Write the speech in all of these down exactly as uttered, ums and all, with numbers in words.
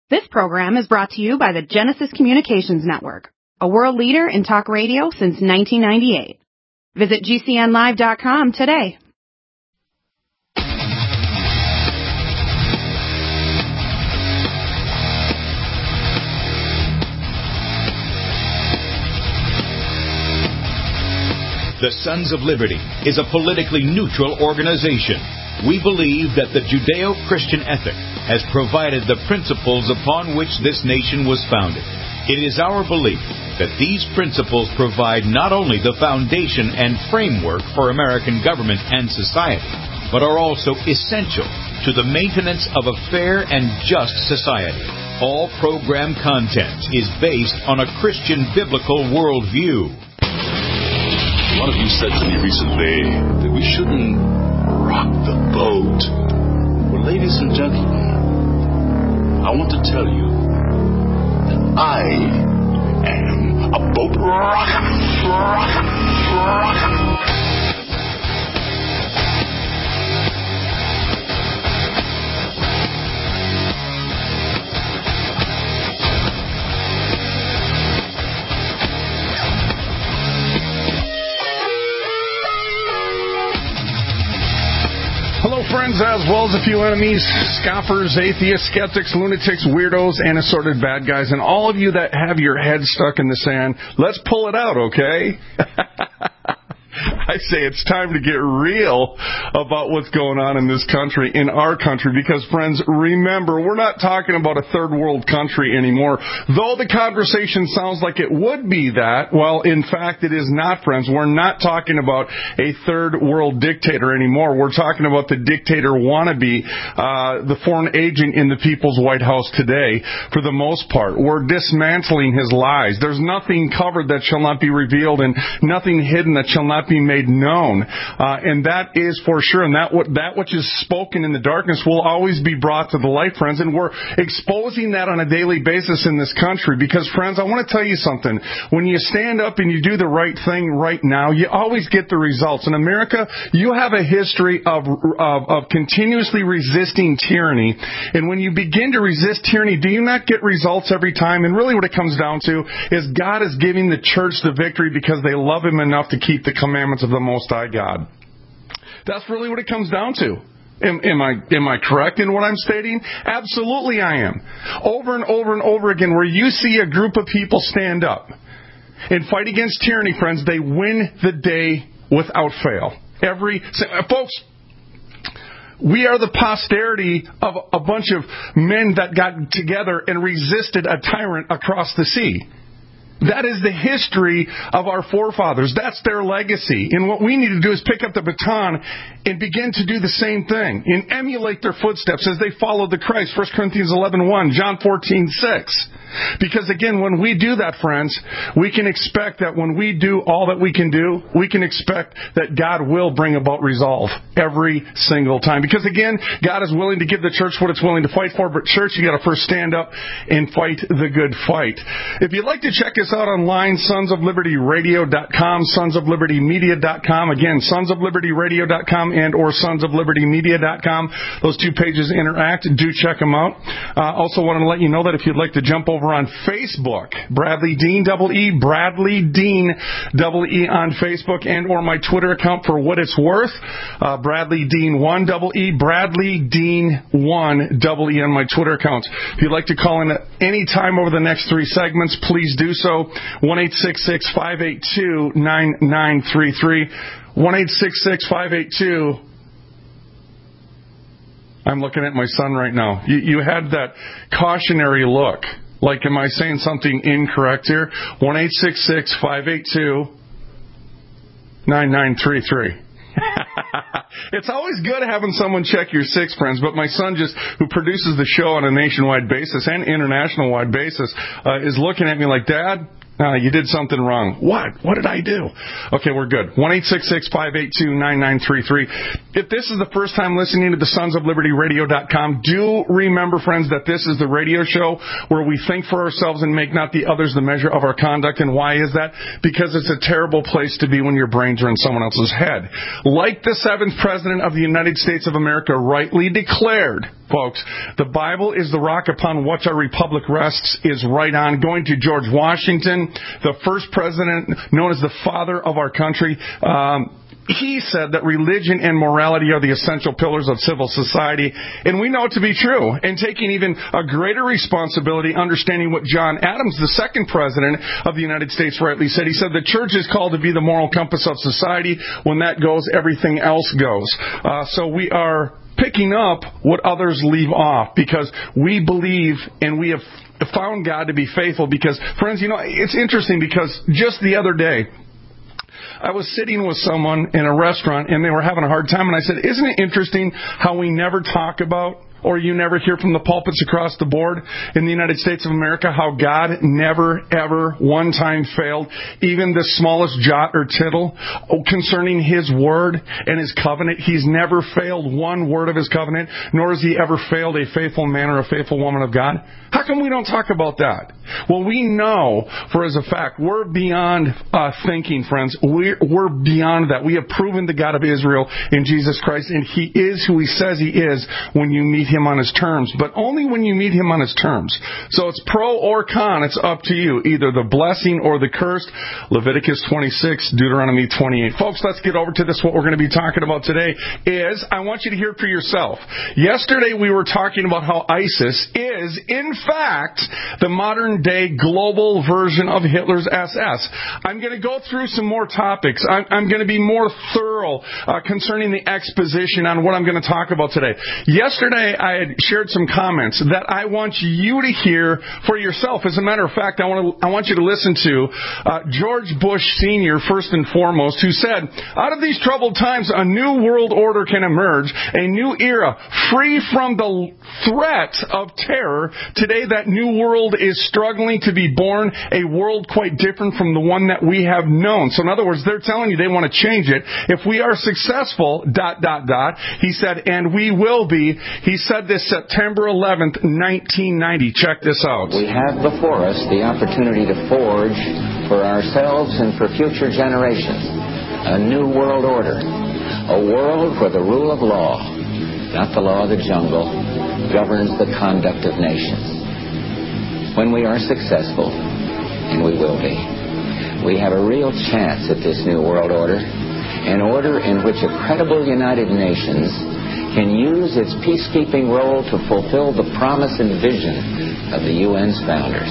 This program is brought to you by the Genesis Communications Network, a world leader in talk radio since nineteen ninety-eight. Visit G C N live dot com today. The Sons of Liberty is a politically neutral organization. We believe that the Judeo-Christian ethic has provided the principles upon which this nation was founded. It is our belief that these principles provide not only the foundation and framework for American government and society, but are also essential to the maintenance of a fair and just society. All program content is based on a Christian biblical worldview. One of you said to me recently that we shouldn't rock the boat. Well, ladies and gentlemen, I want to tell you that I am a boat rocker. rocker, rocker. Hello, friends, as well as a few enemies, scoffers, atheists, skeptics, lunatics, weirdos, and assorted bad guys, and all of you that have your head stuck in the sand. Let's pull it out, okay? I say it's time to get real about what's going on in this country, in our country, because, friends, remember, we're not talking about a third world country anymore. Though the conversation sounds like it would be that, well, in fact, it is not, friends. We're not talking about a third world dictator anymore. We're talking about the dictator wannabe, uh, the foreign agent in the People's White House today, for the most part. We're dismantling his lies. There's nothing covered that shall not be revealed and nothing hidden that shall not be made known, uh, and that is for sure, and that what that which is spoken in the darkness will always be brought to the light, friends, and we're exposing that on a daily basis in this country, because, friends, I want to tell you something. When you stand up and you do the right thing right now, you always get the results. In America, you have a history of, of, of continuously resisting tyranny, and when you begin to resist tyranny, do you not get results every time? And really what it comes down to is God is giving the church the victory because they love Him enough to keep the commandments of the Most High God. That's really what it comes down to. Am, am I am I correct in what I'm stating? Absolutely I am. Over and over and over again, where you see a group of people stand up and fight against tyranny, friends, they win the day without fail. Every folks, we are the posterity of a bunch of men that got together and resisted a tyrant across the sea. That is the history of our forefathers. That's their legacy. And what we need to do is pick up the baton and begin to do the same thing and emulate their footsteps as they followed the Christ. First Corinthians eleven one, John fourteen six. Because, again, when we do that, friends, we can expect that when we do all that we can do, we can expect that God will bring about resolve every single time. Because, again, God is willing to give the church what it's willing to fight for, but church, you got to first stand up and fight the good fight. If you'd like to check us out online, sons of liberty radio dot com, sons of liberty media dot com. Again, sons of liberty radio dot com and or sons of liberty media dot com. Those two pages interact. Do check them out. Uh, also wanted to let you know that if you'd like to jump over on Facebook, Bradley Dean, double E, Bradley Dean, double E on Facebook, and or my Twitter account for what it's worth, uh, Bradley Dean one, double E, Bradley Dean one, double E on my Twitter account. If you'd like to call in at any time over the next three segments, please do so. one eight six six, five eight two, nine nine three three. one eight six six, five eight two. I'm looking at my son right now. You, you had that cautionary look. Like, am I saying something incorrect here? one eight six six, five eight two, nine nine three three. It's always good having someone check your six, friends, but my son, just who produces the show on a nationwide basis and international-wide basis, uh, is looking at me like, Dad, Uh, you did something wrong. What? What did I do? Okay, we're good. one eight six six, five eight two, nine nine three three. If this is the first time listening to the sons of liberty radio dot com, do remember, friends, that this is the radio show where we think for ourselves and make not the others the measure of our conduct. And why is that? Because it's a terrible place to be when your brains are in someone else's head. Like the seventh president of the United States of America rightly declared, folks, the Bible is the rock upon which our republic rests, is right on. Going to George Washington, the first president known as the father of our country, um, he said that religion and morality are the essential pillars of civil society, and we know it to be true. And taking even a greater responsibility, understanding what John Adams, the second president of the United States, rightly said. He said the church is called to be the moral compass of society. When that goes, everything else goes. Uh, so we are picking up what others leave off, because we believe and we have found God to be faithful. Because, friends, you know, it's interesting, because just the other day, I was sitting with someone in a restaurant, and they were having a hard time, and I said, isn't it interesting how we never talk about, or you never hear from the pulpits across the board in the United States of America, how God never, ever, one time failed, even the smallest jot or tittle concerning His Word and His covenant. He's never failed one word of His covenant, nor has He ever failed a faithful man or a faithful woman of God. How come we don't talk about that? Well, we know, for as a fact, we're beyond uh, thinking, friends. We're, we're beyond that. We have proven the God of Israel in Jesus Christ, and He is who He says He is when you meet Him on His terms, but only when you meet Him on His terms. So it's pro or con. It's up to you, either the blessing or the curse. Leviticus twenty-six, Deuteronomy twenty-eight. Folks, let's get over to this. What we're going to be talking about today is, I want you to hear it for yourself. Yesterday we were talking about how ISIS is, in fact, the modern day global version of Hitler's S S. I'm going to go through some more topics. I'm, I'm going to be more thorough uh, concerning the exposition on what I'm going to talk about today. Yesterday I had shared some comments that I want you to hear for yourself. As a matter of fact, I want to, I want you to listen to uh, George Bush Senior, first and foremost, who said, out of these troubled times, a new world order can emerge, a new era, free from the threat of terror. Today, that new world is struggling to be born, a world quite different from the one that we have known. So in other words, they're telling you they want to change it. If we are successful, dot, dot, dot, he said, and we will be. He said this September eleventh, nineteen ninety. Check this out. We have before us the opportunity to forge for ourselves and for future generations a new world order, a world where the rule of law, not the law of the jungle, governs the conduct of nations. When we are successful, and we will be, we have a real chance at this new world order, an order in which a credible United Nations can use its peacekeeping role to fulfill the promise and vision of the U N's founders.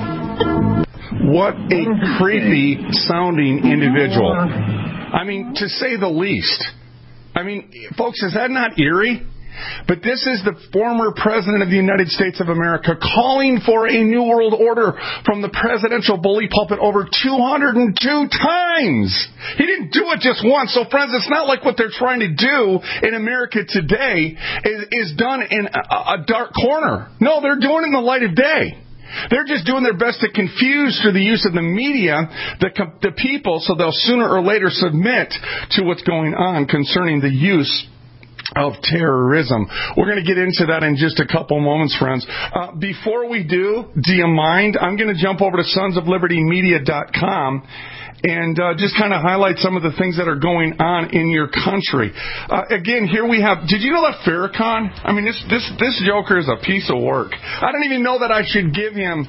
What a creepy sounding individual. I mean, to say the least. I mean, folks, is that not eerie? But this is the former President of the United States of America calling for a new world order from the presidential bully pulpit over two hundred two times. He didn't do it just once. So, friends, it's not like what they're trying to do in America today is, is done in a, a dark corner. No, they're doing it in the light of day. They're just doing their best to confuse through the use of the media the, the people, so they'll sooner or later submit to what's going on concerning the use of terrorism. We're going to get into that in just a couple moments, friends. Uh, before we do, do you mind? I'm going to jump over to sons of liberty media dot com and uh, just kind of highlight some of the things that are going on in your country. Uh, again, here we have, did you know that Farrakhan, I mean, this, this, this joker is a piece of work. I don't even know that I should give him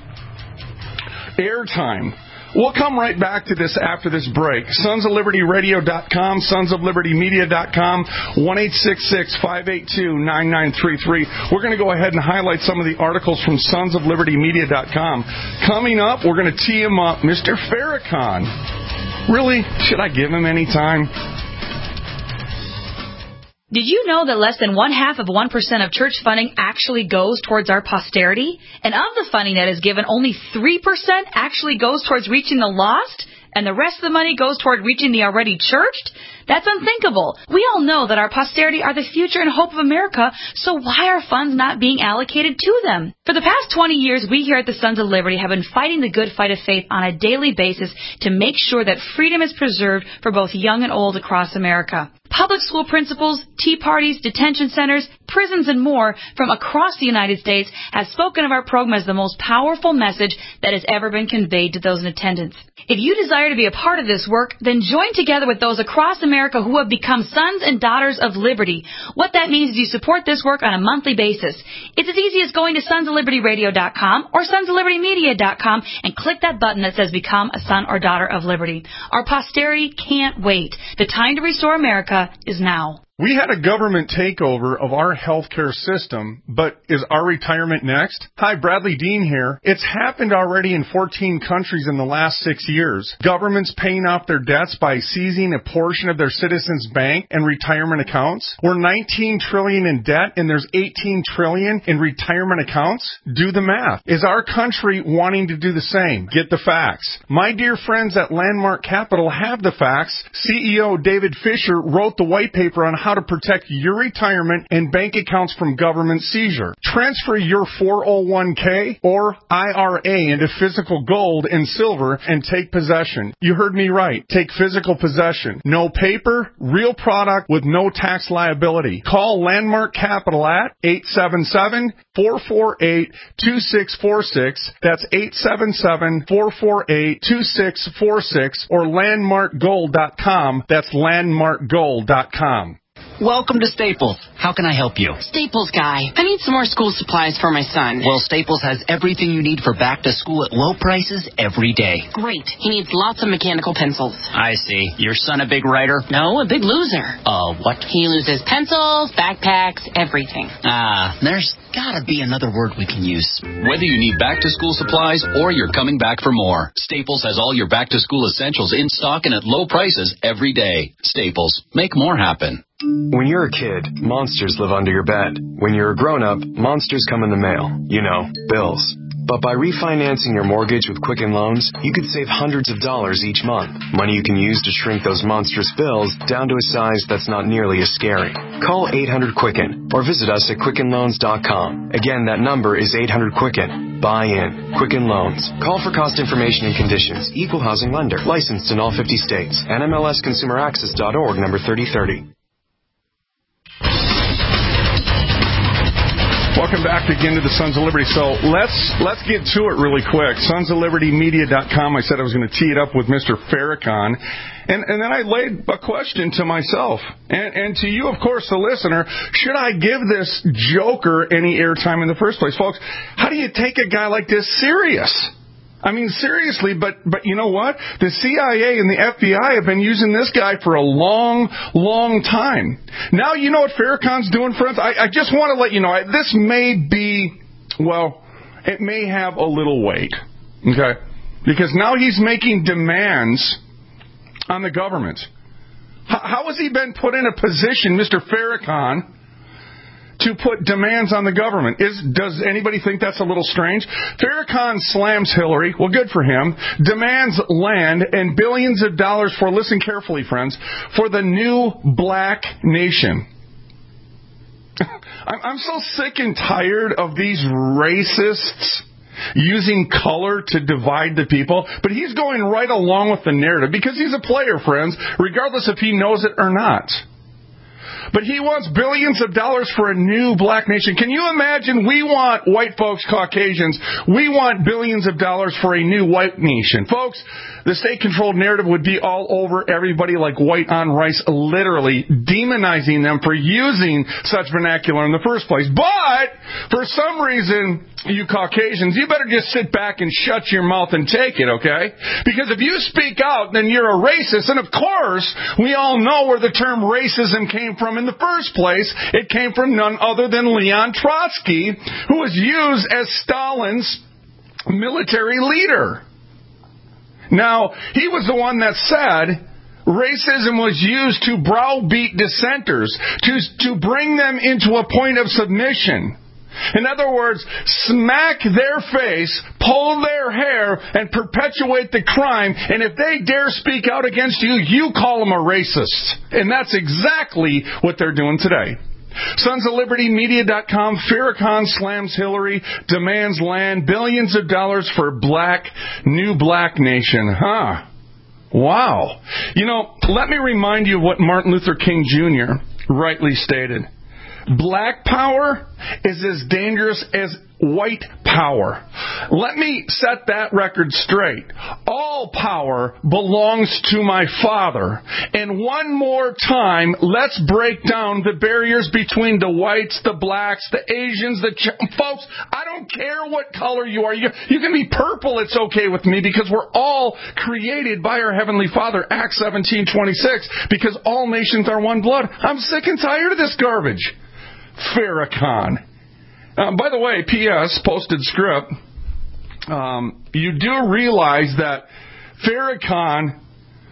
airtime. We'll come right back to this after this break. sons of liberty radio dot com, sons of liberty media dot com, one eight six six, five eight two, nine nine three three. We're going to go ahead and highlight some of the articles from sons of liberty media dot com. Coming up, we're going to tee him up, Mister Farrakhan. Really? Should I give him any time? Did you know that less than one half of one percent of church funding actually goes towards our posterity? And of the funding that is given, only three percent actually goes towards reaching the lost? and the rest of the money goes toward reaching the already churched? That's unthinkable. We all know that our posterity are the future and hope of America, so why are funds not being allocated to them? For the past twenty years, we here at the Sons of Liberty have been fighting the good fight of faith on a daily basis to make sure that freedom is preserved for both young and old across America. Public school principals, tea parties, detention centers, prisons, and more from across the United States have spoken of our program as the most powerful message that has ever been conveyed to those in attendance. If you desire to be a part of this work, then join together with those across America who have become sons and daughters of liberty. What that means is you support this work on a monthly basis. It's as easy as going to sons of liberty radio dot com or sons of liberty media dot com and click that button that says Become a Son or Daughter of Liberty. Our posterity can't wait. The time to restore America is now. We had a government takeover of our healthcare system, but is our retirement next? Hi, Bradley Dean here. It's happened already in fourteen countries in the last six years. Governments paying off their debts by seizing a portion of their citizens' bank and retirement accounts. We're nineteen trillion dollars in debt and there's eighteen trillion dollars in retirement accounts. Do the math. Is our country wanting to do the same? Get the facts. My dear friends at Landmark Capital have the facts. C E O David Fisher wrote the white paper on how how to protect your retirement and bank accounts from government seizure. Transfer your four oh one k or I R A into physical gold and silver and take possession. You heard me right. Take physical possession. No paper, real product with no tax liability. Call Landmark Capital at eight seven seven, four four eight, two six four six. That's eight seven seven, four four eight, two six four six or landmark gold dot com. That's landmark gold dot com. Welcome to Staples. How can I help you? Staples guy. I need some more school supplies for my son. Well, Staples has everything you need for back to school at low prices every day. Great. He needs lots of mechanical pencils. I see. Your son a big writer? No, a big loser. Uh, what? He loses pencils, backpacks, everything. Ah, there's gotta be another word we can use. Whether you need back to school supplies or you're coming back for more, Staples has all your back to school essentials in stock and at low prices every day. Staples. Make more happen. When you're a kid, monsters live under your bed. When you're a grown-up, monsters come in the mail. You know, bills. But by refinancing your mortgage with Quicken Loans, you could save hundreds of dollars each month. Money you can use to shrink those monstrous bills down to a size that's not nearly as scary. Call eight hundred Quicken or visit us at quicken loans dot com. Again, that number is eight hundred Quicken. Buy in. Quicken Loans. Call for cost information and conditions. Equal housing lender. Licensed in all fifty states. N M L S consumer access dot org, number thirty thirty. Welcome back again to the Sons of Liberty. So let's let's get to it really quick. sons of liberty media dot com. I said I was going to tee it up with Mister Farrakhan. And, and then I laid a question to myself and, and to you, of course, the listener. Should I give this joker any airtime in the first place? Folks, how do you take a guy like this serious? I mean, seriously, but but you know what? The C I A and the F B I have been using this guy for a long, long time. Now you know what Farrakhan's doing, friends? I, I just want to let you know, this may be, well, it may have a little weight, okay? Because now he's making demands on the government. How, how has he been put in a position, Mister Farrakhan, to put demands on the government? Is does anybody think that's a little strange? Farrakhan slams Hillary. Well, good for him. Demands land and billions of dollars for, listen carefully, friends, for the new black nation. I'm so sick and tired of these racists using color to divide the people, but he's going right along with the narrative because he's a player, friends, regardless if he knows it or not. But he wants billions of dollars for a new black nation. Can you imagine? We want white folks, Caucasians. We want billions of dollars for a new white nation. Folks, the state-controlled narrative would be all over everybody like white on rice, literally demonizing them for using such vernacular in the first place. But for some reason, you Caucasians, you better just sit back and shut your mouth and take it, okay? Because if you speak out, then you're a racist. And of course, we all know where the term racism came from in the first place. It came from none other than Leon Trotsky, who was used as Stalin's military leader. Now, he was the one that said racism was used to browbeat dissenters, to, to bring them into a point of submission. In other words, smack their face, pull their hair, and perpetuate the crime. And if they dare speak out against you, you call them a racist. And that's exactly what they're doing today. Sons of Liberty Media dot com, Farrakhan slams Hillary, demands land, billions of dollars for black, new black nation. Huh. Wow. You know, let me remind you of what Martin Luther King Junior rightly stated. Black power is as dangerous as white power. Let me set that record straight. All power belongs to my Father. And one more time, let's break down the barriers between the whites, the blacks, the Asians, the Ch- folks. I don't care what color you are. You, you can be purple. It's okay with me because we're all created by our Heavenly Father. Acts seventeen twenty-six. Because all nations are one blood. I'm sick and tired of this garbage. Farrakhan. Uh, by the way, P S, posted script, um, you do realize that Farrakhan,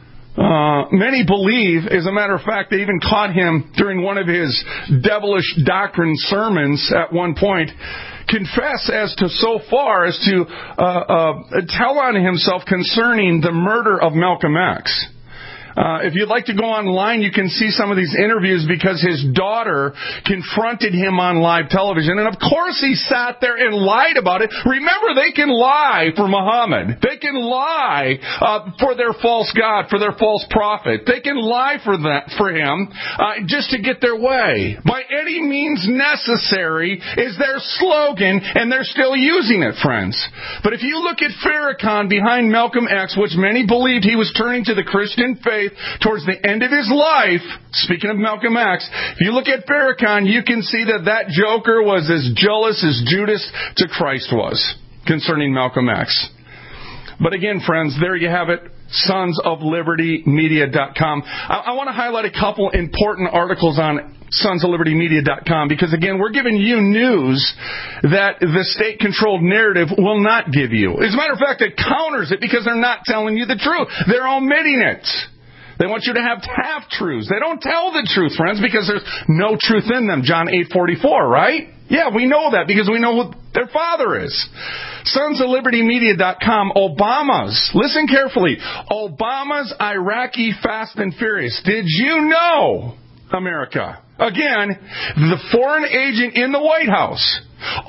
uh, many believe, as a matter of fact, they even caught him during one of his devilish doctrine sermons at one point, confess as to so far as to uh, uh, tell on himself concerning the murder of Malcolm X. Uh, if you'd like to go online, you can see some of these interviews because his daughter confronted him on live television. And of course he sat there and lied about it. Remember, they can lie for Muhammad. They can lie uh, for their false god, for their false prophet. They can lie for that for him uh, just to get their way. By any means necessary is their slogan, and they're still using it, friends. But if you look at Farrakhan behind Malcolm X, which many believed he was turning to the Christian faith towards the end of his life, speaking of Malcolm X, if you look at Farrakhan, you can see that that joker was as jealous as Judas to Christ was concerning Malcolm X. But again, friends, there you have it. Sons of Liberty Media dot com. I, I want to highlight a couple important articles on Sons of Liberty Media dot com because, again, we're giving you news that the state-controlled narrative will not give you. As a matter of fact, it counters it because they're not telling you the truth. They're omitting it. They want you to have half-truths. They don't tell the truth, friends, because there's no truth in them. John eight forty-four, right? Yeah, we know that because we know who their father is. Sons of Liberty Media dot com, Obama's, listen carefully, Obama's Iraqi Fast and Furious. Did you know, America? Again, the foreign agent in the White House.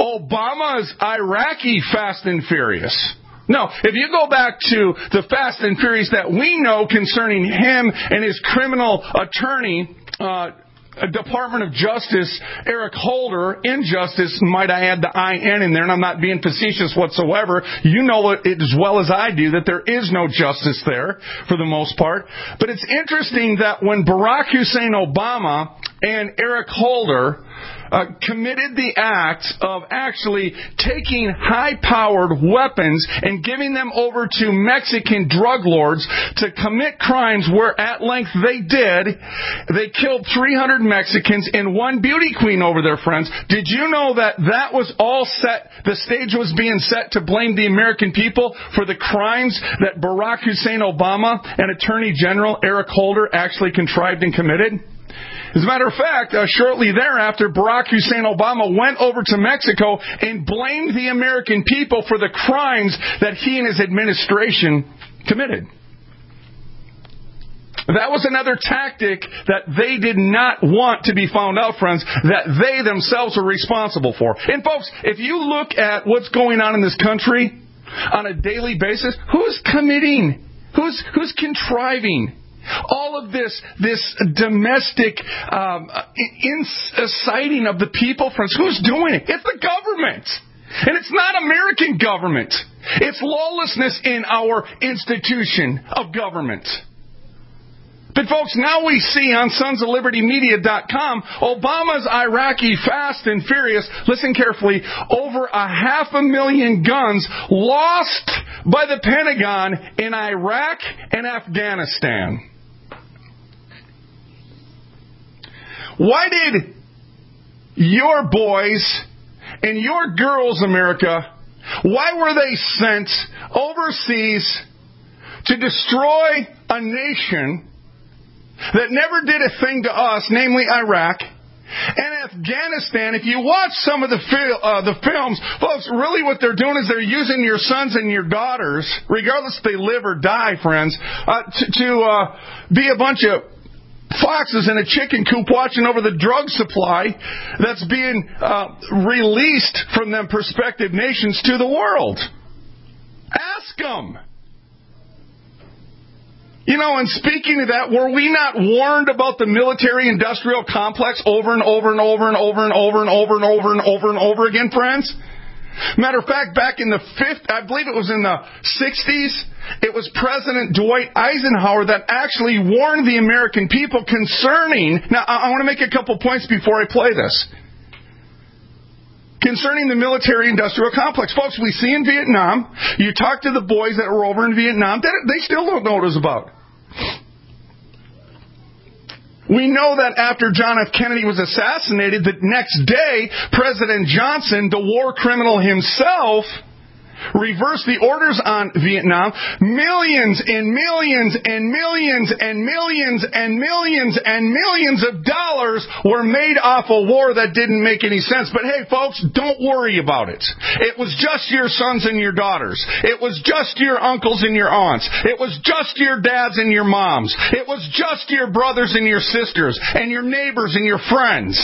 Obama's Iraqi Fast and Furious. No, if you go back to the Fast and Furious that we know concerning him and his criminal attorney, uh, Department of Justice, Eric Holder, Injustice, might I add the I N in there, and I'm not being facetious whatsoever. You know it as well as I do that there is no justice there for the most part. But it's interesting that when Barack Hussein Obama and Eric Holder uh, committed the act of actually taking high-powered weapons and giving them over to Mexican drug lords to commit crimes where at length they did, they killed three hundred Mexicans and one beauty queen over their friends. Did you know that that was all set, the stage was being set to blame the American people for the crimes that Barack Hussein Obama and Attorney General Eric Holder actually contrived and committed? As a matter of fact, uh, shortly thereafter, Barack Hussein Obama went over to Mexico and blamed the American people for the crimes that he and his administration committed. That was another tactic that they did not want to be found out, friends, that they themselves were responsible for. And folks, if you look at what's going on in this country on a daily basis, who's committing? Who's, who's contriving? All of this, this domestic um, inciting of the people, friends, who's doing it? It's the government. And it's not American government. It's lawlessness in our institution of government. But folks, now we see on Sons of Liberty Media dot com, Obama's Iraqi Fast and Furious, listen carefully, over a half a million guns lost by the Pentagon in Iraq and Afghanistan. Why did your boys and your girls, America, why were they sent overseas to destroy a nation that never did a thing to us, namely Iraq, And Afghanistan, if you watch some of the fil- uh, the films, folks, really what they're doing is they're using your sons and your daughters, regardless if they live or die, friends, uh, to, to uh, be a bunch of foxes in a chicken coop watching over the drug supply that's being uh, released from them prospective nations to the world. Ask them. You know, and speaking of that, were we not warned about the military-industrial complex over and over and over and over and over and over and over and over and over again, friends? Matter of fact, back in the fifth, I believe it was in the sixties, it was President Dwight Eisenhower that actually warned the American people concerning, now I want to make a couple points before I play this, concerning the military-industrial complex. Folks, we see in Vietnam, you talk to the boys that were over in Vietnam, they still don't know what it was about. We know that after John F. Kennedy was assassinated, the next day, President Johnson, the war criminal himself, reversed the orders on Vietnam. Millions and millions and millions and millions and millions and millions of dollars were made off a war that didn't make any sense. But hey, folks, don't worry about it. It was just your sons and your daughters. It was just your uncles and your aunts. It was just your dads and your moms. It was just your brothers and your sisters and your neighbors and your friends.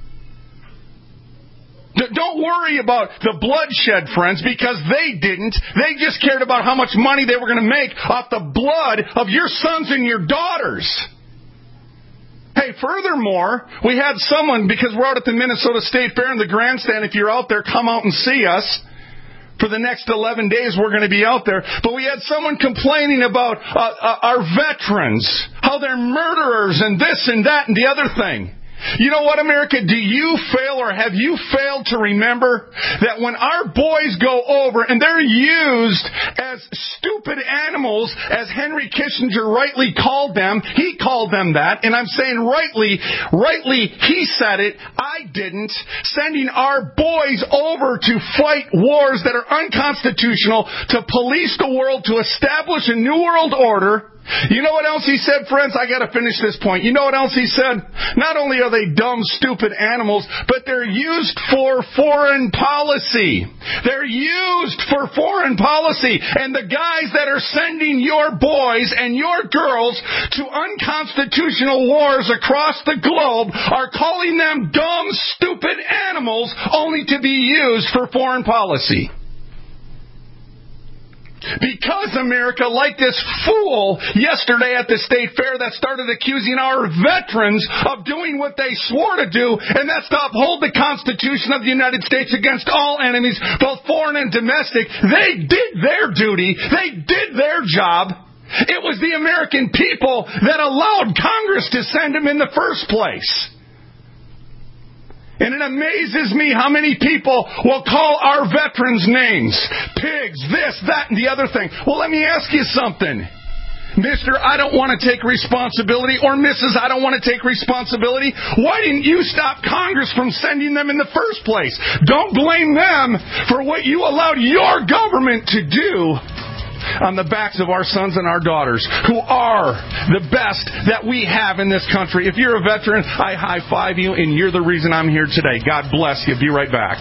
Don't worry about the bloodshed, friends, because they didn't. They just cared about how much money they were going to make off the blood of your sons and your daughters. Hey, furthermore, we had someone, because we're out at the Minnesota State Fair in the grandstand, if you're out there, come out and see us. For the next eleven days, we're going to be out there. But we had someone complaining about uh, uh, our veterans, how they're murderers and this and that and the other thing. You know what, America? Do you fail or have you failed to remember that when our boys go over and they're used as stupid animals, as Henry Kissinger rightly called them, he called them that, and I'm saying rightly, rightly he said it, I didn't, sending our boys over to fight wars that are unconstitutional, to police the world, to establish a new world order. You know what else he said, friends? I got to finish this point. You know what else he said? Not only are they dumb, stupid animals, but they're used for foreign policy. They're used for foreign policy. And the guys that are sending your boys and your girls to unconstitutional wars across the globe are calling them dumb, stupid animals only to be used for foreign policy. Because America, like this fool yesterday at the state fair that started accusing our veterans of doing what they swore to do, and that's to uphold the Constitution of the United States against all enemies, both foreign and domestic. They did their duty. They did their job. It was the American people that allowed Congress to send them in the first place. And it amazes me how many people will call our veterans names. Pigs, this, that, and the other thing. Well, let me ask you something. Mister I don't want to take responsibility, or Missus I don't want to take responsibility. Why didn't you stop Congress from sending them in the first place? Don't blame them for what you allowed your government to do on the backs of our sons and our daughters, who are the best that we have in this country. If you're a veteran, I high-five you, and you're the reason I'm here today. God bless you. Be right back.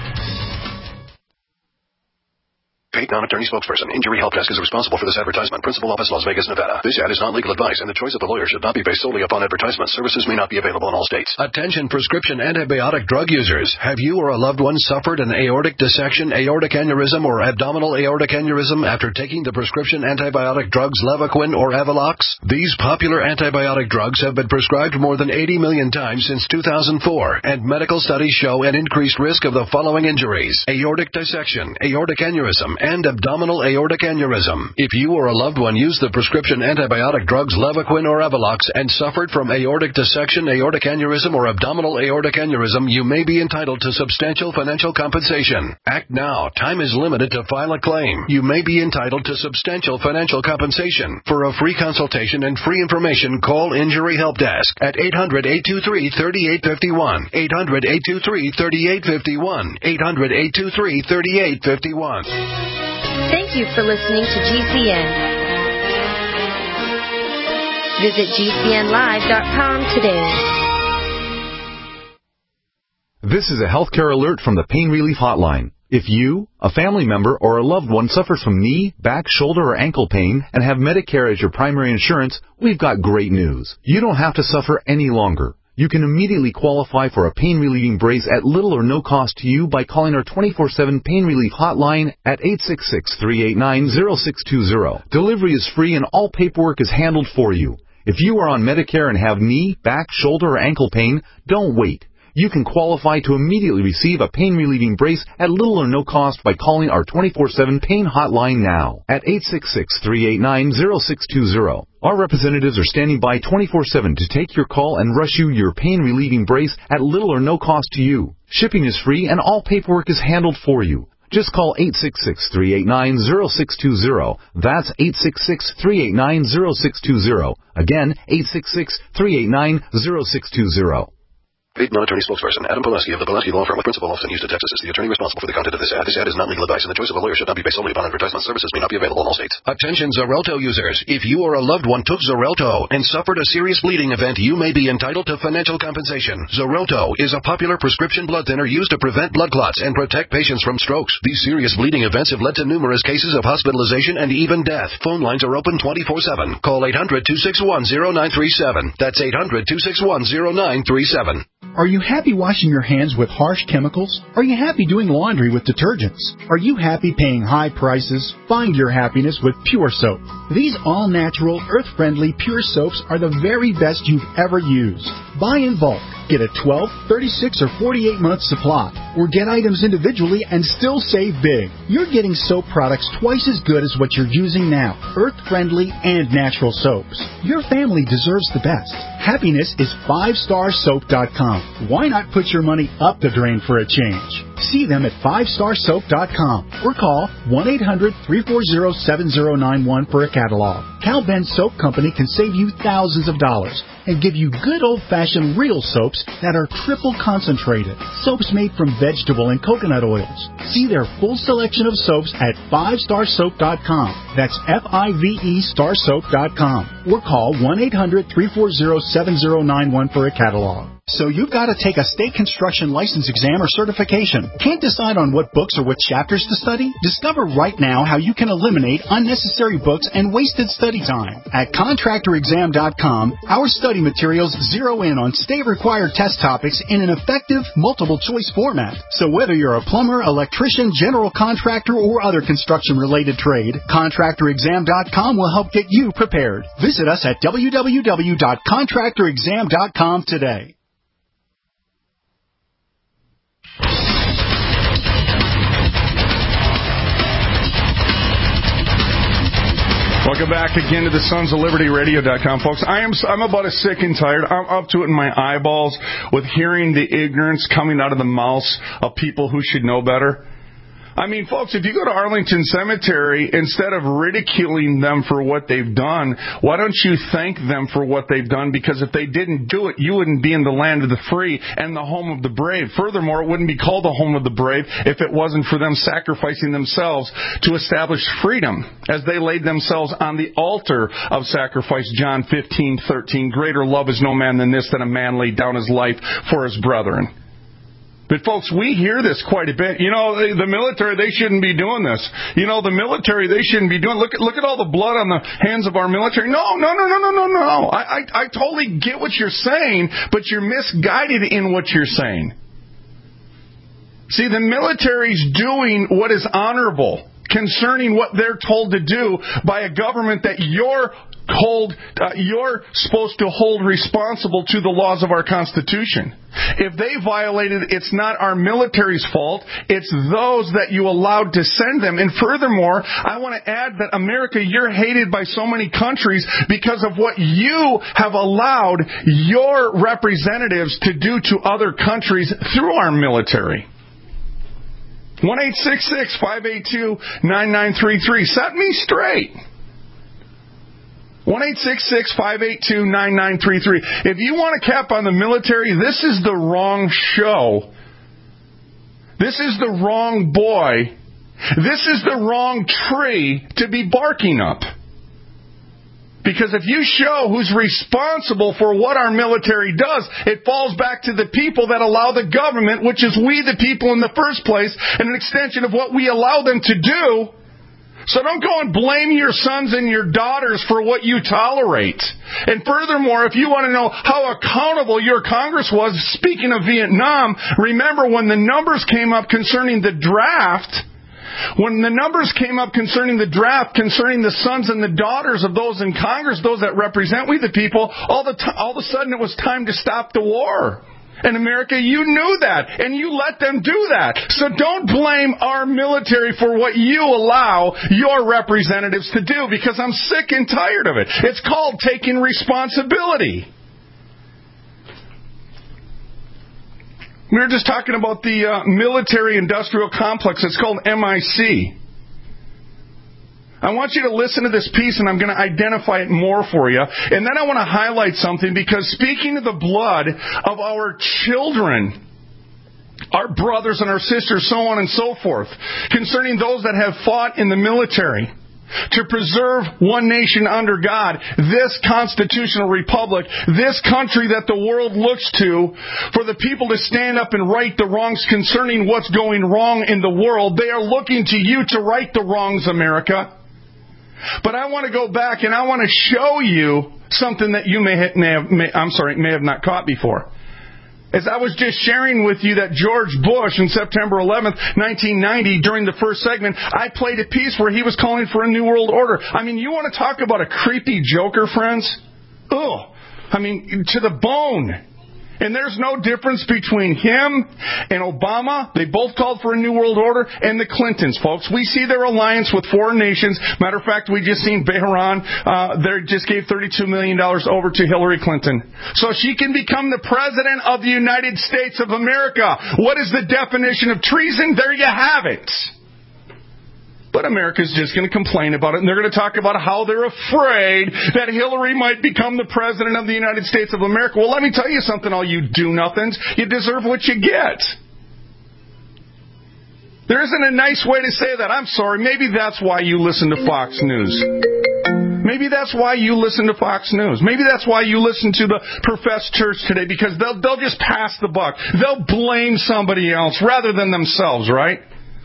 Paid non-attorney spokesperson. Injury Help Desk is responsible for this advertisement. Principal office, Las Vegas, Nevada. This ad is not legal advice, and the choice of the lawyer should not be based solely upon advertisement. Services may not be available in all states. Attention prescription antibiotic drug users. Have you or a loved one suffered an aortic dissection, aortic aneurysm, or abdominal aortic aneurysm after taking the prescription antibiotic drugs Levaquin or Avelox? These popular antibiotic drugs have been prescribed more than eighty million times since two thousand four, and medical studies show an increased risk of the following injuries: aortic dissection, aortic aneurysm, and abdominal aortic aneurysm. If you or a loved one used the prescription antibiotic drugs Levaquin or Avelox and suffered from aortic dissection, aortic aneurysm, or abdominal aortic aneurysm, you may be entitled to substantial financial compensation. Act now. Time is limited to file a claim. You may be entitled to substantial financial compensation. For a free consultation and free information, call Injury Help Desk at eight hundred, eight two three, three eight five one, eight hundred, eight two three, three eight five one, eight hundred, eight two three, three eight five one. Thank you for listening to G C N. Visit G C N live dot com today. This is a healthcare alert from the Pain Relief Hotline. If you, a family member, or a loved one suffers from knee, back, shoulder, or ankle pain and have Medicare as your primary insurance, we've got great news. You don't have to suffer any longer. You can immediately qualify for a pain-relieving brace at little or no cost to you by calling our twenty-four seven Pain Relief Hotline at eight six six, three eight nine, zero six two zero. Delivery is free and all paperwork is handled for you. If you are on Medicare and have knee, back, shoulder, or ankle pain, don't wait. You can qualify to immediately receive a pain-relieving brace at little or no cost by calling our twenty-four seven Pain Hotline now at eight six six, three eight nine, zero six two zero. Our representatives are standing by twenty-four seven to take your call and rush you your pain-relieving brace at little or no cost to you. Shipping is free and all paperwork is handled for you. Just call eight six six, three eight nine, zero six two zero. That's eight six six, three eight nine, zero six two zero. Again, eight six six, three eight nine, zero six two zero. Paid non-attorney spokesperson Adam Pileski of the Pileski Law Firm with principal office in Houston, Texas is the attorney responsible for the content of this ad. This ad is not legal advice, and the choice of a lawyer should not be based solely upon advertisement. Services may not be available in all states. Attention Xarelto users. If you or a loved one took Xarelto and suffered a serious bleeding event, you may be entitled to financial compensation. Xarelto is a popular prescription blood thinner used to prevent blood clots and protect patients from strokes. These serious bleeding events have led to numerous cases of hospitalization and even death. Phone lines are open twenty-four seven. Call eight hundred, two six one, zero nine three seven. That's eight hundred, two six one, zero nine three seven. Are you happy washing your hands with harsh chemicals? Are you happy doing laundry with detergents? Are you happy paying high prices? Find your happiness with Pure Soap. These all-natural, earth-friendly Pure Soaps are the very best you've ever used. Buy in bulk. Get a twelve, thirty-six, or forty-eight month supply. Or get items individually and still save big. You're getting soap products twice as good as what you're using now. Earth-friendly and natural soaps. Your family deserves the best. Happiness is five star soap dot com. Why not put your money up the drain for a change? See them at five star soap dot com or call one eight hundred, three four zero, seven zero nine one for a catalog. Cal Ben Soap Company can save you thousands of dollars and give you good old-fashioned real soaps that are triple concentrated. Soaps made from vegetable and coconut oils. See their full selection of soaps at five star soap dot com. That's F I V E star soap dot com. Or call one eight hundred, three four zero, seven zero nine one for a catalog. So you've got to take a state construction license exam or certification. Can't decide on what books or what chapters to study? Discover right now how you can eliminate unnecessary books and wasted study time. At contractor exam dot com, our study materials zero in on state-required test topics in an effective, multiple-choice format. So whether you're a plumber, electrician, general contractor, or other construction-related trade, contractor exam dot com will help get you prepared. Visit us at w w w dot contractor exam dot com today. Welcome back again to the Sons of Liberty Radio dot com, folks. I am I'm about as sick and tired. I'm up to it in my eyeballs with hearing the ignorance coming out of the mouths of people who should know better. I mean, folks, if you go to Arlington Cemetery, instead of ridiculing them for what they've done, why don't you thank them for what they've done? Because if they didn't do it, you wouldn't be in the land of the free and the home of the brave. Furthermore, it wouldn't be called the home of the brave if it wasn't for them sacrificing themselves to establish freedom as they laid themselves on the altar of sacrifice. John fifteen thirteen, greater love is no man than this, that a man laid down his life for his brethren. But, folks, we hear this quite a bit. You know, the military, they shouldn't be doing this. You know, the military, they shouldn't be doing Look at look at all the blood on the hands of our military. No, no, no, no, no, no, no. I, I, I totally get what you're saying, but you're misguided in what you're saying. See, the military's doing what is honorable concerning what they're told to do by a government that you're hold, uh, you're supposed to hold responsible to the laws of our Constitution. If they violated, it's not our military's fault. It's those that you allowed to send them. And furthermore, I want to add that America, you're hated by so many countries because of what you have allowed your representatives to do to other countries through our military. one eight six six, five eight two, nine nine three three. Set me straight. one eight six six, five eight two, nine nine three three. If you want a cap on the military, this is the wrong show. This is the wrong boy. This is the wrong tree to be barking up. Because if you show who's responsible for what our military does, it falls back to the people that allow the government, which is we the people in the first place, and an extension of what we allow them to do. So don't go and blame your sons and your daughters for what you tolerate. And furthermore, if you want to know how accountable your Congress was, speaking of Vietnam, remember when the numbers came up concerning the draft, when the numbers came up concerning the draft, concerning the sons and the daughters of those in Congress, those that represent we the people, all, the t- all of a sudden it was time to stop the war. In America, you knew that, and you let them do that. So don't blame our military for what you allow your representatives to do, because I'm sick and tired of it. It's called taking responsibility. We were just talking about the uh, military-industrial complex. It's called M I C. I want you to listen to this piece, and I'm going to identify it more for you. And then I want to highlight something, because speaking of the blood of our children, our brothers and our sisters, so on and so forth, concerning those that have fought in the military to preserve one nation under God, this constitutional republic, this country that the world looks to for the people to stand up and right the wrongs concerning what's going wrong in the world. They are looking to you to right the wrongs, America. But I want to go back and I want to show you something that you may have, may have may, I'm sorry, may have not caught before. As I was just sharing with you that George Bush on September eleventh, nineteen ninety, during the first segment, I played a piece where he was calling for a new world order. I mean, you want to talk about a creepy joker, friends? Ugh. I mean, to the bone. And there's no difference between him and Obama. They both called for a new world order. And the Clintons, folks. We see their alliance with foreign nations. Matter of fact, we just seen Bahrain. Uh, they just gave thirty-two million dollars over to Hillary Clinton, so she can become the president of the United States of America. What is the definition of treason? There you have it. But America's just going to complain about it, and they're going to talk about how they're afraid that Hillary might become the president of the United States of America. Well, let me tell you something, all you do-nothings. You deserve what you get. There isn't a nice way to say that. I'm sorry. Maybe that's why you listen to Fox News. Maybe that's why you listen to Fox News. Maybe that's why you listen to the professed church today, because they'll, they'll just pass the buck. They'll blame somebody else rather than themselves, right?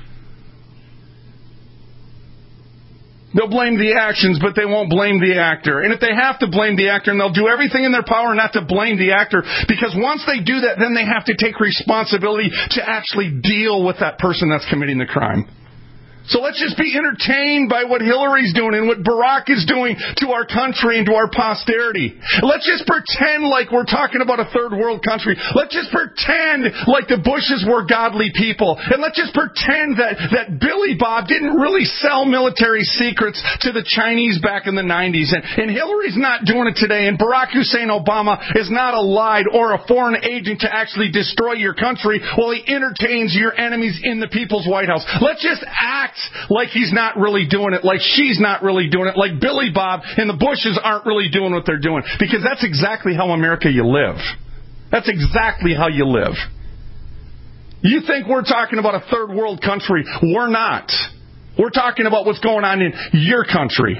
They'll blame the actions, but they won't blame the actor. And if they have to blame the actor, and they'll do everything in their power not to blame the actor, because once they do that, then they have to take responsibility to actually deal with that person that's committing the crime. So let's just be entertained by what Hillary's doing and what Barack is doing to our country and to our posterity. Let's just pretend like we're talking about a third world country. Let's just pretend like the Bushes were godly people. And let's just pretend that, that Billy Bob didn't really sell military secrets to the Chinese back in the nineties. And, and Hillary's not doing it today. And Barack Hussein Obama is not a lied or a foreign agent to actually destroy your country while he entertains your enemies in the People's White House. Let's just act like he's not really doing it, like she's not really doing it, like Billy Bob and the Bushes aren't really doing what they're doing. Because that's exactly how America you live. That's exactly how you live. You think we're talking about a third world country. We're not. We're talking about what's going on in your country.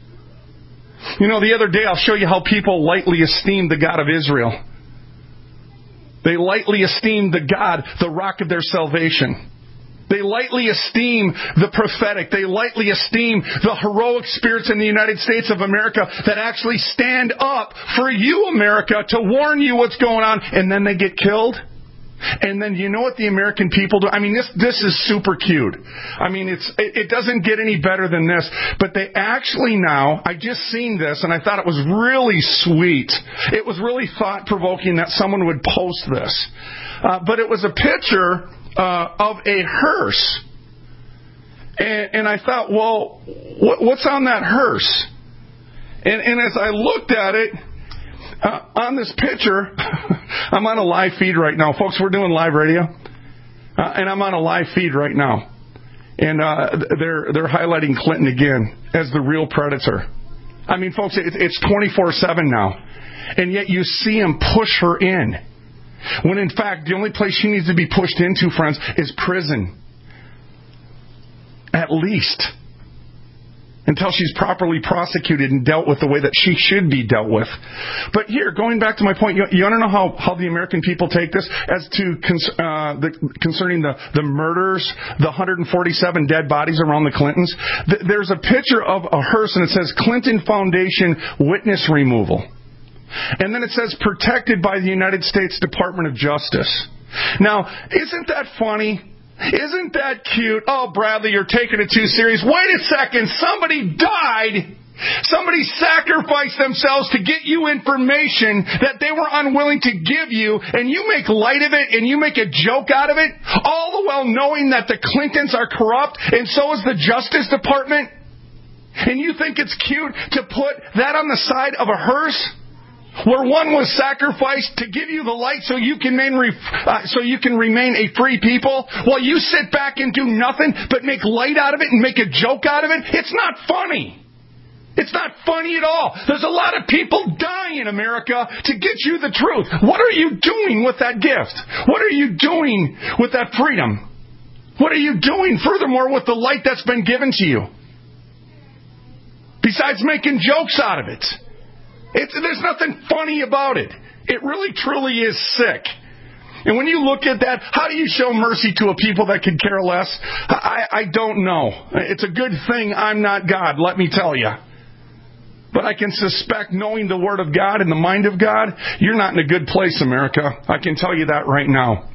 You know, the other day I'll show you how people lightly esteem the God of Israel. They lightly esteem the God, the rock of their salvation. They lightly esteem the prophetic. They lightly esteem the heroic spirits in the United States of America that actually stand up for you, America, to warn you what's going on, and then they get killed. And then you know what the American people do? I mean, this this is super cute. I mean, it's it, it doesn't get any better than this. But they actually now, I just seen this, and I thought it was really sweet. It was really thought-provoking that someone would post this. Uh, but it was a picture uh, of a hearse. And, and I thought, well, what, what's on that hearse? And, and as I looked at it, Uh, on this picture, I'm on a live feed right now. Folks, we're doing live radio. Uh, and I'm on a live feed right now. And uh, they're they're highlighting Clinton again as the real predator. I mean, folks, it, it's twenty-four seven now. And yet you see him push her in. When in fact, the only place she needs to be pushed into, friends, is prison. At least. until she's properly prosecuted and dealt with the way that she should be dealt with. But here, going back to my point, you, you want to know how, how the American people take this as to cons, uh, the, concerning the, the murders, the one hundred forty-seven dead bodies around the Clintons? Th- there's a picture of a hearse, and it says Clinton Foundation Witness Removal. And then it says protected by the United States Department of Justice. Now, isn't that funny? Isn't that cute? Oh, Bradley, you're taking it too serious. Wait a second. Somebody died. Somebody sacrificed themselves to get you information that they were unwilling to give you, and you make light of it and you make a joke out of it, all the while knowing that the Clintons are corrupt and so is the Justice Department? And you think it's cute to put that on the side of a hearse? Where one was sacrificed to give you the light so you can remain, uh, so you can remain a free people, while you sit back and do nothing but make light out of it and make a joke out of it? It's not funny. It's not funny at all. There's a lot of people dying in America to get you the truth. What are you doing with that gift? What are you doing with that freedom? What are you doing, furthermore, with the light that's been given to you? Besides making jokes out of it. It's, there's nothing funny about it. It really, truly is sick. And when you look at that, how do you show mercy to a people that could care less? I, I don't know. It's a good thing I'm not God, let me tell you. But I can suspect, knowing the Word of God and the mind of God, you're not in a good place, America. I can tell you that right now.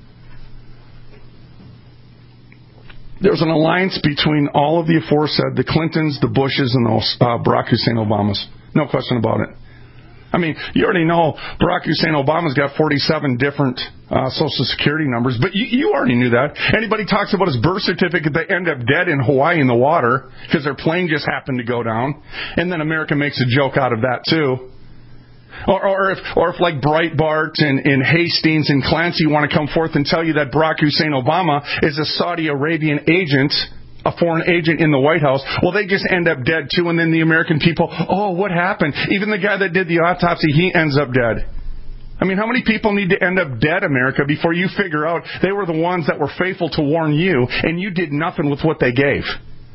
There's an alliance between all of the aforesaid, the Clintons, the Bushes, and the uh, Barack Hussein Obamas. No question about it. I mean, you already know Barack Hussein Obama's got forty-seven different uh, Social Security numbers, but you, you already knew that. Anybody talks about his birth certificate, they end up dead in Hawaii in the water because their plane just happened to go down. And then America makes a joke out of that, too. Or, or if, or if like Breitbart and, and Hastings and Clancy want to come forth and tell you that Barack Hussein Obama is a Saudi Arabian agent, a foreign agent in the White House, well, they just end up dead too. And then the American people, oh, what happened? Even the guy that did the autopsy, he ends up dead. I mean, how many people need to end up dead, America, before you figure out they were the ones that were faithful to warn you, and you did nothing with what they gave?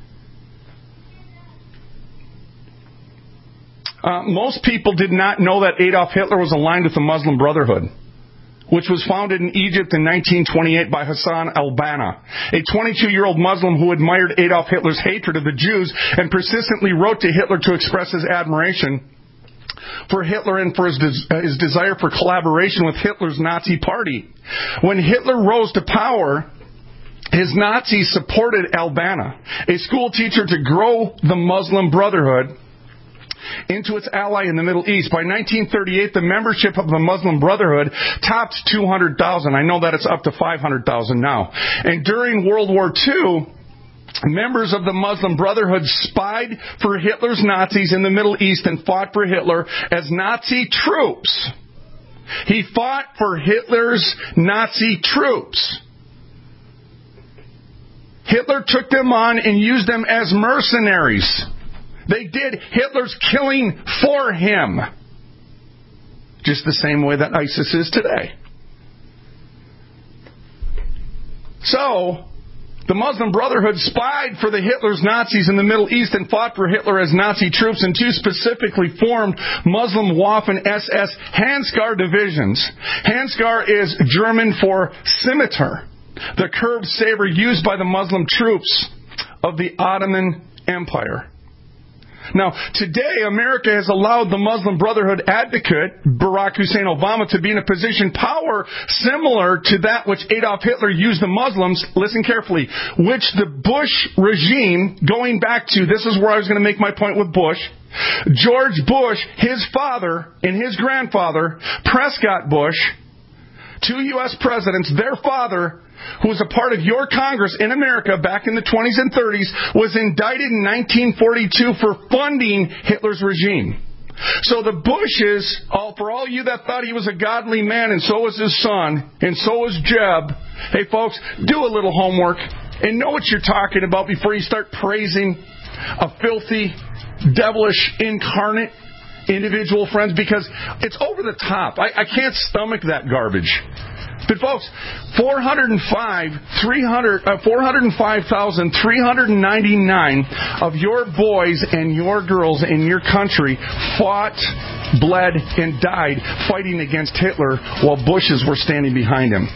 Uh, most people did not know that Adolf Hitler was aligned with the Muslim Brotherhood, which was founded in Egypt in nineteen twenty-eight by Hassan al-Banna, a twenty-two-year-old Muslim who admired Adolf Hitler's hatred of the Jews and persistently wrote to Hitler to express his admiration for Hitler and for his, des- his desire for collaboration with Hitler's Nazi party. When Hitler rose to power, his Nazis supported al-Banna, a school teacher, to grow the Muslim Brotherhood into its ally in the Middle East. By nineteen thirty-eight, the membership of the Muslim Brotherhood topped two hundred thousand. I know that it's up to five hundred thousand now. And during World War Two, members of the Muslim Brotherhood spied for Hitler's Nazis in the Middle East and fought for Hitler as Nazi troops. He fought for Hitler's Nazi troops. Hitler took them on and used them as mercenaries. They did Hitler's killing for him. Just the same way that ISIS is today. So, the Muslim Brotherhood spied for the Hitler's Nazis in the Middle East and fought for Hitler as Nazi troops, and two specifically formed Muslim Waffen S S Handschar divisions. Handschar is German for scimitar, the curved saber used by the Muslim troops of the Ottoman Empire. Now, today, America has allowed the Muslim Brotherhood advocate, Barack Hussein Obama, to be in a position power similar to that which Adolf Hitler used the Muslims, listen carefully, which the Bush regime, going back to, this is where I was going to make my point with Bush, George Bush, his father and his grandfather, Prescott Bush, two U S presidents, their father, who was a part of your Congress in America back in the twenties and thirties, was indicted in nineteen forty-two for funding Hitler's regime. So the Bushes, all, for all you that thought he was a godly man, and so was his son, and so was Jeb, hey folks, do a little homework and know what you're talking about before you start praising a filthy, devilish, incarnate individual, friends, because it's over the top. I, I can't stomach that garbage. But folks, four hundred five thousand three hundred ninety-nine of your boys and your girls in your country fought, bled, and died fighting against Hitler while Bushes were standing behind him.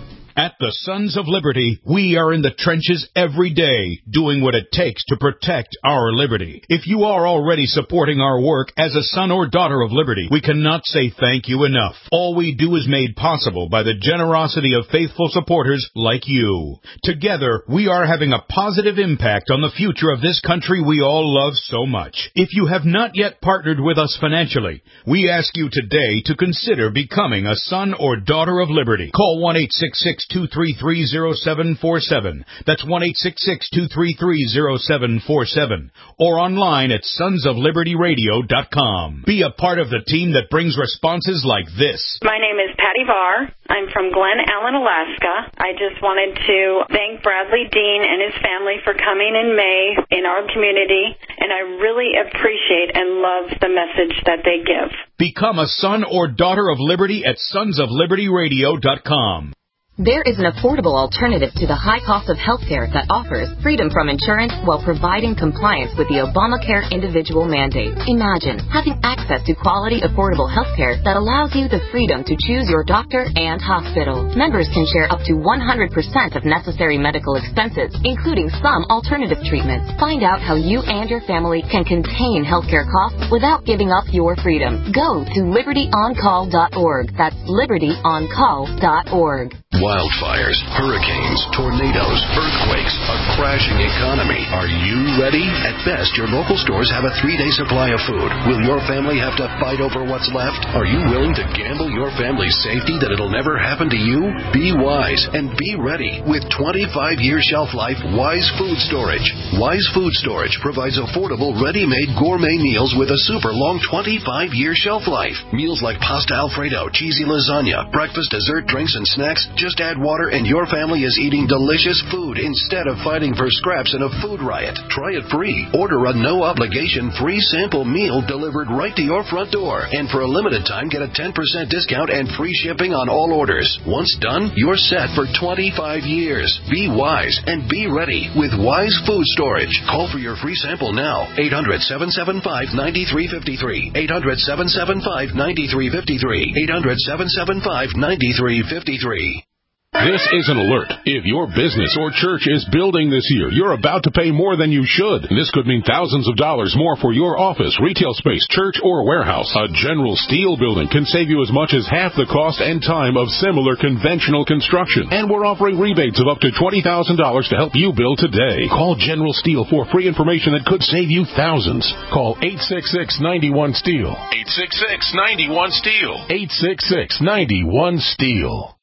At the Sons of Liberty, we are in the trenches every day, doing what it takes to protect our liberty. If you are already supporting our work as a son or daughter of liberty, we cannot say thank you enough. All we do is made possible by the generosity of faithful supporters like you. Together, we are having a positive impact on the future of this country we all love so much. If you have not yet partnered with us financially, we ask you today to consider becoming a son or daughter of liberty. Call one eight six six, two three three, zero seven four seven. That's one eight six six, two three three, zero seven four seven. Or online at sons of liberty radio dot com. Be a part of the team that brings responses like this. My name is Patty Varr. I'm from Glen Ellen, Alaska. I just wanted to thank Bradley Dean and his family for coming in May in our community, and I really appreciate and love the message that they give. Become a son or daughter of liberty at sons of liberty radio dot com. There is an affordable alternative to the high cost of health care that offers freedom from insurance while providing compliance with the Obamacare individual mandate. Imagine having access to quality, affordable health care that allows you the freedom to choose your doctor and hospital. Members can share up to one hundred percent of necessary medical expenses, including some alternative treatments. Find out how you and your family can contain healthcare costs without giving up your freedom. Go to liberty on call dot org. That's liberty on call dot org. Wildfires, hurricanes, tornadoes, earthquakes, a crashing economy. Are you ready? At best, your local stores have a three-day supply of food. Will your family have to fight over what's left? Are you willing to gamble your family's safety that it'll never happen to you? Be wise and be ready with twenty-five year shelf life Wise Food Storage. Wise Food Storage provides affordable, ready-made gourmet meals with a super long twenty-five year shelf life. Meals like pasta Alfredo, cheesy lasagna, breakfast, dessert, drinks, and snacks. Just add water and your family is eating delicious food instead of fighting for scraps in a food riot. Try it free. Order a no-obligation free sample meal delivered right to your front door. And for a limited time, get a ten percent discount and free shipping on all orders. Once done, you're set for twenty-five years. Be wise and be ready with Wise Food Storage. Call for your free sample now. eight hundred, seven seven five, nine three five three. eight hundred, seven seven five, nine three five three. eight hundred, seven seven five, nine three five three. This is an alert. If your business or church is building this year, you're about to pay more than you should. This could mean thousands of dollars more for your office, retail space, church, or warehouse. A General Steel building can save you as much as half the cost and time of similar conventional construction. And we're offering rebates of up to twenty thousand dollars to help you build today. Call General Steel for free information that could save you thousands. Call eight six six, nine one, STEEL. eight six six, nine one, STEEL. eight six six, nine one, STEEL.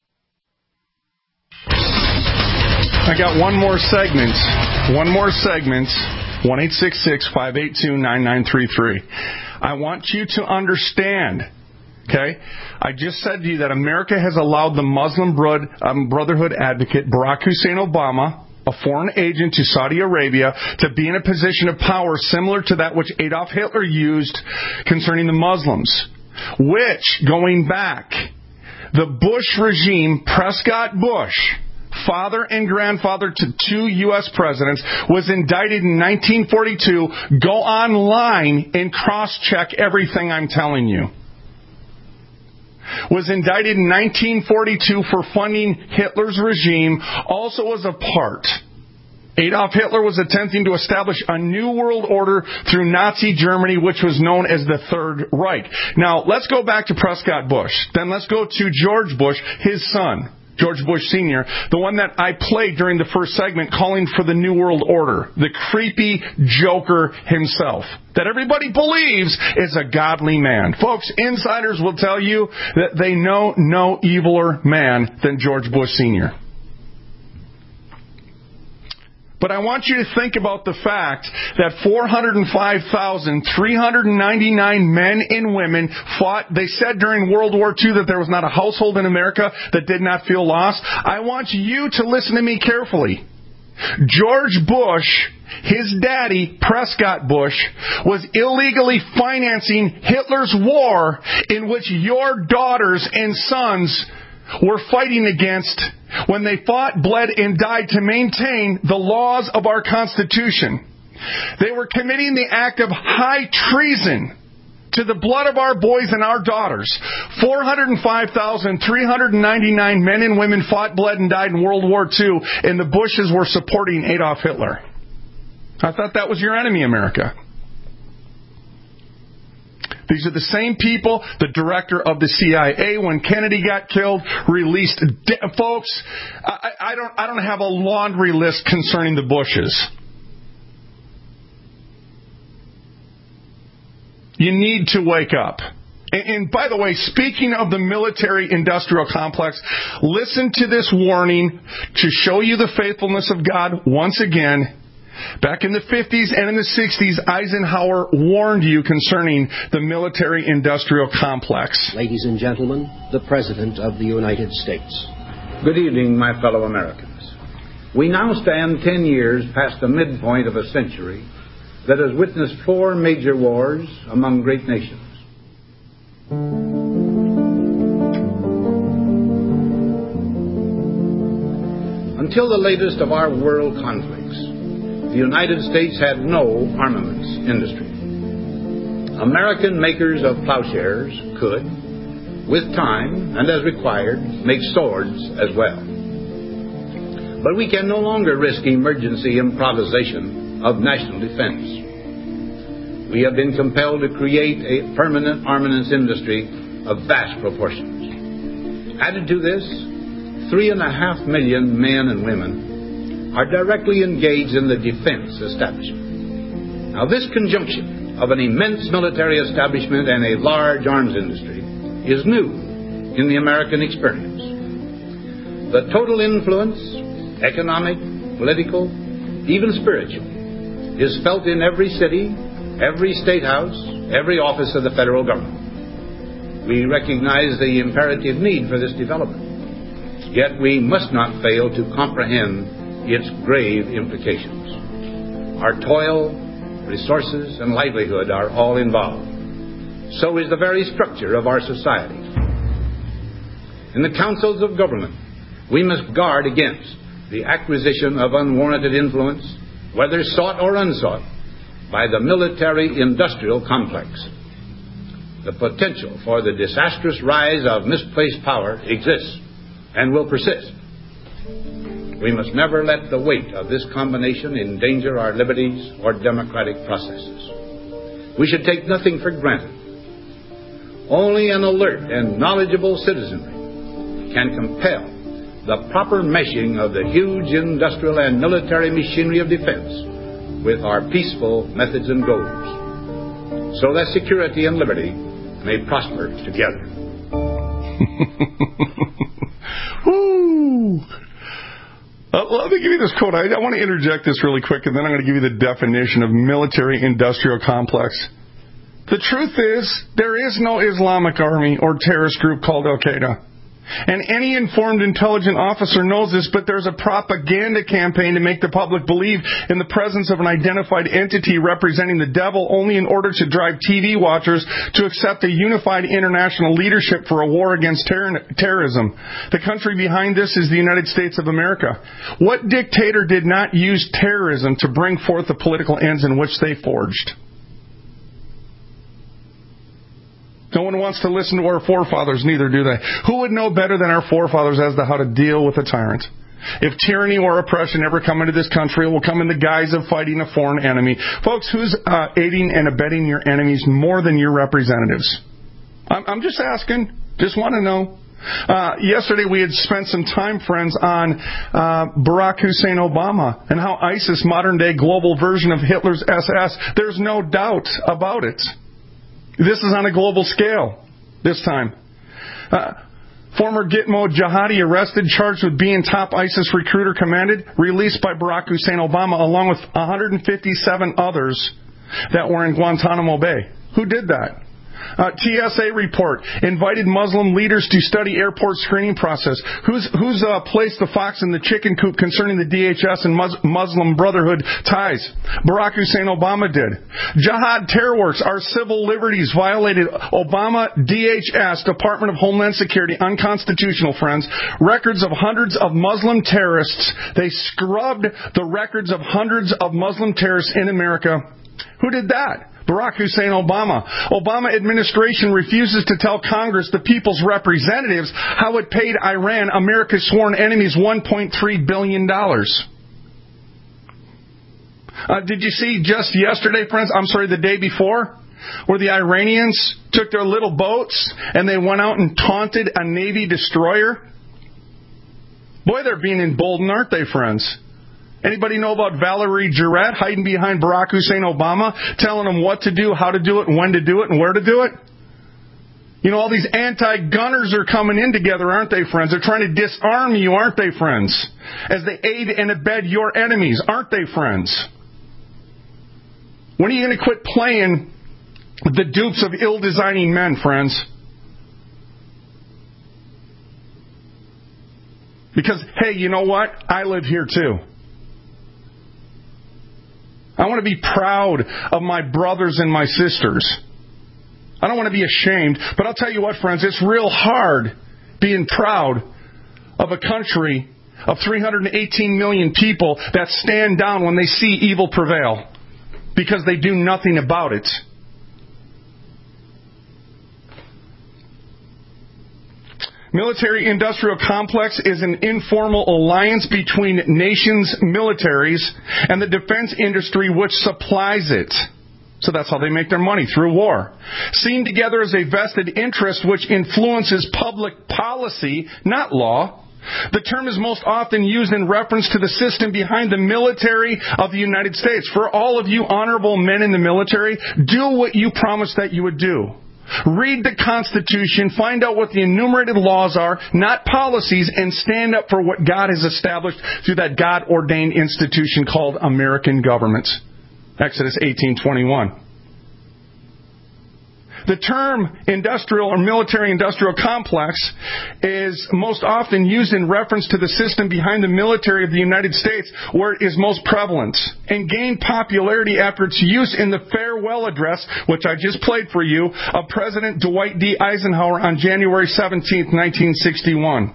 I got one more segment. One more segment. one eight six six, five eight two, nine nine three three. I want you to understand, okay? I just said to you that America has allowed the Muslim um, Brotherhood advocate Barack Hussein Obama, a foreign agent to Saudi Arabia, to be in a position of power similar to that which Adolf Hitler used concerning the Muslims. Which, going back, the Bush regime, Prescott Bush, father and grandfather to two U S presidents, was indicted in nineteen forty-two. Go online and cross-check everything I'm telling you. Was indicted in nineteen forty-two for funding Hitler's regime. Also was a part. Adolf Hitler was attempting to establish a new world order through Nazi Germany, which was known as the Third Reich. Now, let's go back to Prescott Bush. Then let's go to George Bush, his son. George Bush Senior, the one that I played during the first segment calling for the New World Order, the creepy joker himself, that everybody believes is a godly man. Folks, insiders will tell you that they know no eviler man than George Bush Senior But I want you to think about the fact that four hundred five thousand three hundred ninety-nine men and women fought. They said during World War Two that there was not a household in America that did not feel lost. I want you to listen to me carefully. George Bush, his daddy, Prescott Bush, was illegally financing Hitler's war in which your daughters and sons were fighting against when they fought, bled, and died to maintain the laws of our Constitution. They were committing the act of high treason to the blood of our boys and our daughters. four hundred five thousand three hundred ninety-nine men and women fought, bled, and died in World War Two, and the Bushes were supporting Adolf Hitler. I thought that was your enemy, America. These are the same people, the director of the C I A, when Kennedy got killed, released. De- folks, I, I don't, I don't have a laundry list concerning the Bushes. You need to wake up. And, and by the way, speaking of the military-industrial complex, listen to this warning to show you the faithfulness of God once again. Back in the fifties and in the sixties, Eisenhower warned you concerning the military-industrial complex. Ladies and gentlemen, the President of the United States. Good evening, my fellow Americans. We now stand ten years past the midpoint of a century that has witnessed four major wars among great nations. Until the latest of our world conflicts, the United States had no armaments industry. American makers of plowshares could, with time and as required, make swords as well. But we can no longer risk emergency improvisation of national defense. We have been compelled to create a permanent armaments industry of vast proportions. Added to this, three and a half million men and women are directly engaged in the defense establishment. Now, this conjunction of an immense military establishment and a large arms industry is new in the American experience. The total influence, economic, political, even spiritual, is felt in every city, every state house, every office of the federal government. We recognize the imperative need for this development, yet we must not fail to comprehend its grave implications. Our toil, resources, and livelihood are all involved. So is the very structure of our society. In the councils of government, we must guard against the acquisition of unwarranted influence, whether sought or unsought, by the military-industrial complex. The potential for the disastrous rise of misplaced power exists and will persist. We must never let the weight of this combination endanger our liberties or democratic processes. We should take nothing for granted. Only an alert and knowledgeable citizenry can compel the proper meshing of the huge industrial and military machinery of defense with our peaceful methods and goals, so that security and liberty may prosper together. Woo! Uh, let me give you this quote. I, I want to interject this really quick, and then I'm going to give you the definition of military-industrial complex. The truth is, there is no Islamic army or terrorist group called Al-Qaeda. And any informed, intelligent officer knows this, but there's a propaganda campaign to make the public believe in the presence of an identified entity representing the devil only in order to drive T V watchers to accept a unified international leadership for a war against ter- terrorism. The country behind this is the United States of America. What dictator did not use terrorism to bring forth the political ends in which they forged? No one wants to listen to our forefathers, neither do they. Who would know better than our forefathers as to how to deal with a tyrant? If tyranny or oppression ever come into this country, it will come in the guise of fighting a foreign enemy. Folks, who's uh, aiding and abetting your enemies more than your representatives? I'm, I'm just asking. Just want to know. Uh, yesterday we had spent some time, friends, on uh, Barack Hussein Obama and how ISIS, modern-day global version of Hitler's S S. There's no doubt about it. This is on a global scale this time. Uh, former Gitmo jihadi arrested, charged with being top ISIS recruiter commanded, released by Barack Hussein Obama along with one hundred fifty-seven others that were in Guantanamo Bay. Who did that? Uh, T S A report, invited Muslim leaders to study airport screening process. Who's who's uh, placed the fox in the chicken coop concerning the D H S and Mus- Muslim Brotherhood ties? Barack Hussein Obama did. Jihad terror works, our civil liberties violated. Obama, D H S, Department of Homeland Security, unconstitutional, friends. Records of hundreds of Muslim terrorists. They scrubbed the records of hundreds of Muslim terrorists in America. Who did that? Barack Hussein Obama. Obama administration refuses to tell Congress, the people's representatives, how it paid Iran, America's sworn enemies, one point three billion dollars. Uh, did you see just yesterday, friends, I'm sorry, the day before, where the Iranians took their little boats and they went out and taunted a Navy destroyer? Boy, they're being emboldened, aren't they, friends? Anybody know about Valerie Jarrett hiding behind Barack Hussein Obama, telling him what to do, how to do it, and when to do it, and where to do it? You know, all these anti-gunners are coming in together, aren't they, friends? They're trying to disarm you, aren't they, friends? As they aid and abet your enemies, aren't they, friends? When are you going to quit playing the dupes of ill-designing men, friends? Because, hey, you know what? I live here too. I want to be proud of my brothers and my sisters. I don't want to be ashamed. But I'll tell you what, friends, it's real hard being proud of a country of three hundred eighteen million people that stand down when they see evil prevail because they do nothing about it. Military-industrial complex is an informal alliance between nations' militaries and the defense industry which supplies it. So that's how they make their money, through war. Seen together as a vested interest which influences public policy, not law. The term is most often used in reference to the system behind the military of the United States. For all of you honorable men in the military, do what you promised that you would do. Read the Constitution, find out what the enumerated laws are, not policies, and stand up for what God has established through that God-ordained institution called American government. Exodus eighteen twenty-one. The term industrial or military-industrial complex is most often used in reference to the system behind the military of the United States where it is most prevalent and gained popularity after its use in the farewell address, which I just played for you, of President Dwight D. Eisenhower on January seventeenth, nineteen sixty-one.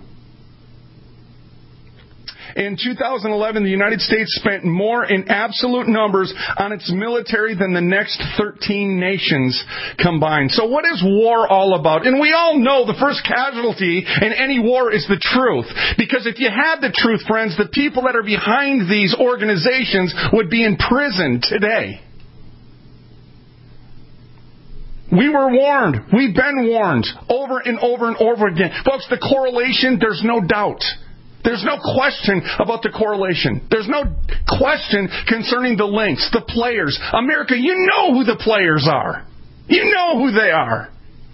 In two thousand eleven, the United States spent more in absolute numbers on its military than the next thirteen nations combined. So what is war all about? And we all know the first casualty in any war is the truth. Because if you had the truth, friends, the people that are behind these organizations would be in prison today. We were warned. We've been warned over and over and over again. Folks, the correlation, there's no doubt. There's no question about the correlation. There's no question concerning the links, the players. America, you know who the players are. You know who they are.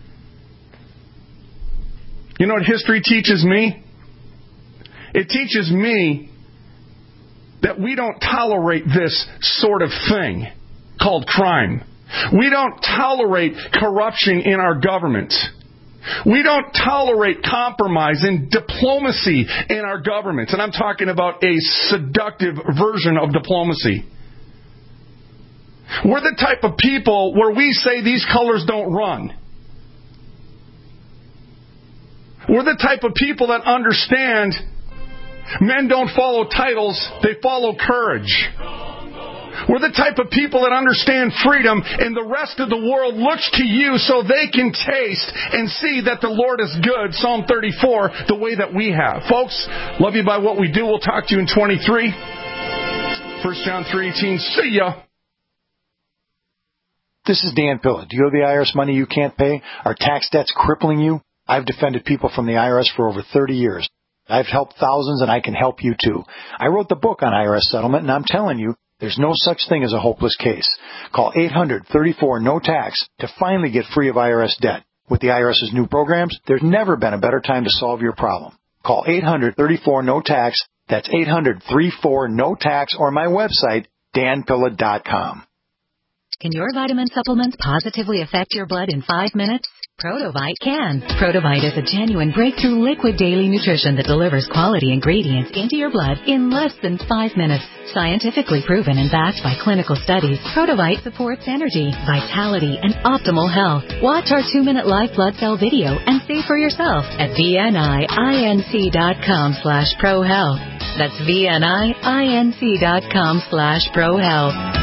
You know what history teaches me? It teaches me that we don't tolerate this sort of thing called crime. We don't tolerate corruption in our government. We don't tolerate compromise and diplomacy in our government. And I'm talking about a seductive version of diplomacy. We're the type of people where we say these colors don't run. We're the type of people that understand men don't follow titles, they follow courage. We're the type of people that understand freedom, and the rest of the world looks to you so they can taste and see that the Lord is good, Psalm thirty-four, the way that we have. Folks, love you by what we do. We'll talk to you in twenty-three. First John three eighteen. See ya. This is Dan Pilla. Do you owe the I R S money you can't pay? Are tax debts crippling you? I've defended people from the I R S for over thirty years. I've helped thousands, and I can help you too. I wrote the book on I R S settlement, and I'm telling you, there's no such thing as a hopeless case. Call eight hundred thirty-four no tax to finally get free of I R S debt. With the IRS's new programs, there's never been a better time to solve your problem. Call eight hundred thirty-four no tax. That's eight hundred thirty-four no tax, or my website, dan pilla dot com. Can your vitamin supplements positively affect your blood in five minutes? Protovite can. Protovite is a genuine breakthrough liquid daily nutrition that delivers quality ingredients into your blood in less than five minutes. Scientifically proven and backed by clinical studies, Protovite supports energy, vitality, and optimal health. Watch our two-minute live blood cell video and see for yourself at vninc.com slash prohealth. That's vninc.com slash prohealth.